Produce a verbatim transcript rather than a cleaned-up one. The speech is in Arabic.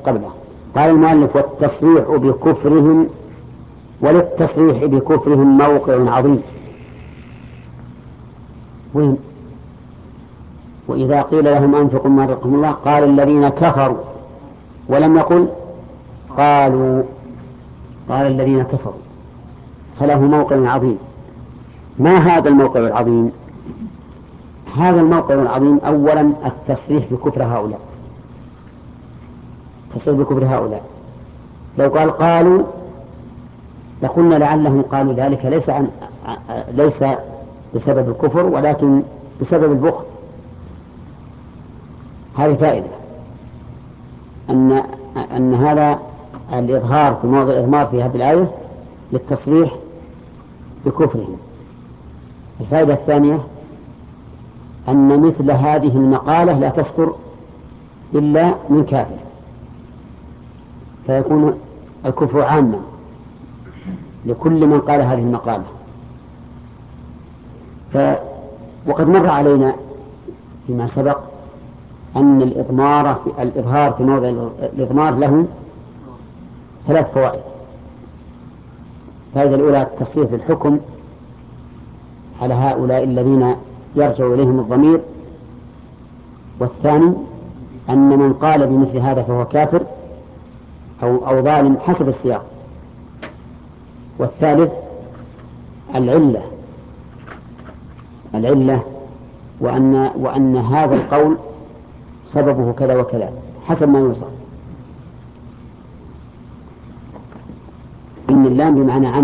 قبله. قال المؤلف: والتصريح بكفرهم، وللتصريح بكفرهم موقع عظيم. وين؟ وإذا قيل لهم أنفقوا ما رزقكم الله قال الذين كفروا، ولم يقل قالوا، قال الذين كفروا، فله موقع عظيم. ما هذا الموقع العظيم؟ هذا الموقع العظيم أولا التصريح بكفر هؤلاء، التصريح بكفر هؤلاء. لو قال قالوا لقلنا لعلهم قالوا ذلك ليس عن ليس بسبب الكفر ولكن بسبب البخل. هذه فائدة أن أن هذا الإظهار في موضع الإضمار في هذه الآية للتصريح بكفرهم. الفائدة الثانية أن مثل هذه المقالة لا تصدر إلا من كافر، فيكون الكفر عاما لكل من قال هذه المقالة. ف... وقد مر علينا فيما سبق أن الإضمار في الإظهار في موضع الإضمار له ثلاث فوائد. الفائدة الأولى التصريح بالحكم على هؤلاء الذين يرجع إليهم الضمير، والثاني أن من قال بمثل هذا فهو كافر أو, أو ظالم حسب السياق، والثالث العلة العلة وأن, وأن هذا القول سببه كذا وكذا حسب ما يوصف. إن اللام بمعنى عن